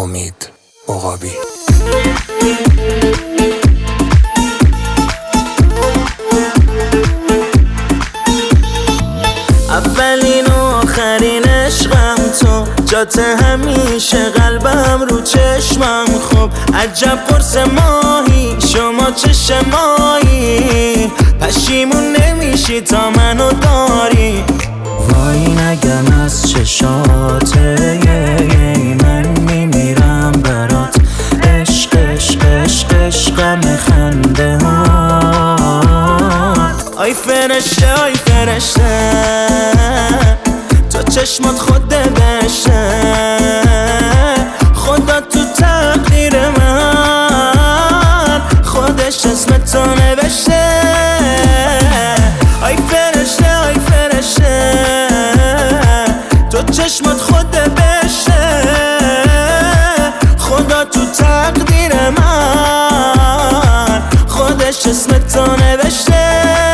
امید عقابی. اولین و آخرین عشقم تو، جات همیشه قلبم رو چشمم. خب عجب قرص ماهی، شما چه ماهی، پشیمون نمیشی تا منو داری. وای نگم از چشاته من میمیرم برات. عشق عشق عشق عشقم خنده ها. آی فرشته آی فرشته، تو چشمات خود بشه، خدا تو تقدیر من خودش اسمتو نوشته. آی فرشته آی فرشته، تو چشمات خود بشه، خدا تو تقدیر من خودش اسمتو نوشته.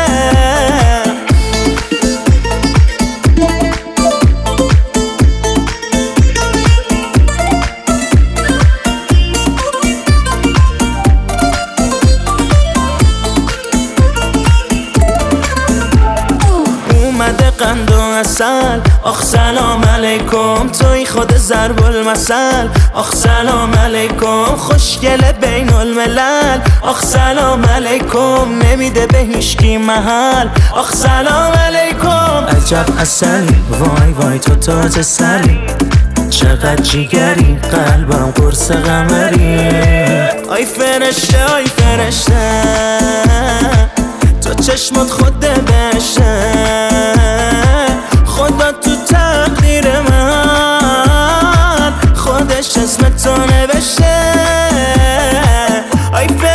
اومده قند و عسل، آخ سلام علیکم، توی خود ضرب المثل. آخ سلام علیکم، خوشگل بین الملل. آخ سلام علیکم، نمیده به هیچکی محل. آخ سلام علیکم، عجب عسلی، وای وای تو تازه سری، چقدر جیگری، قلبم قرص قمری. آی فرشته آی فرشته، تو چشمات خود بشه، خدا تو تقدیر من خودش اسمتو نوشته. آی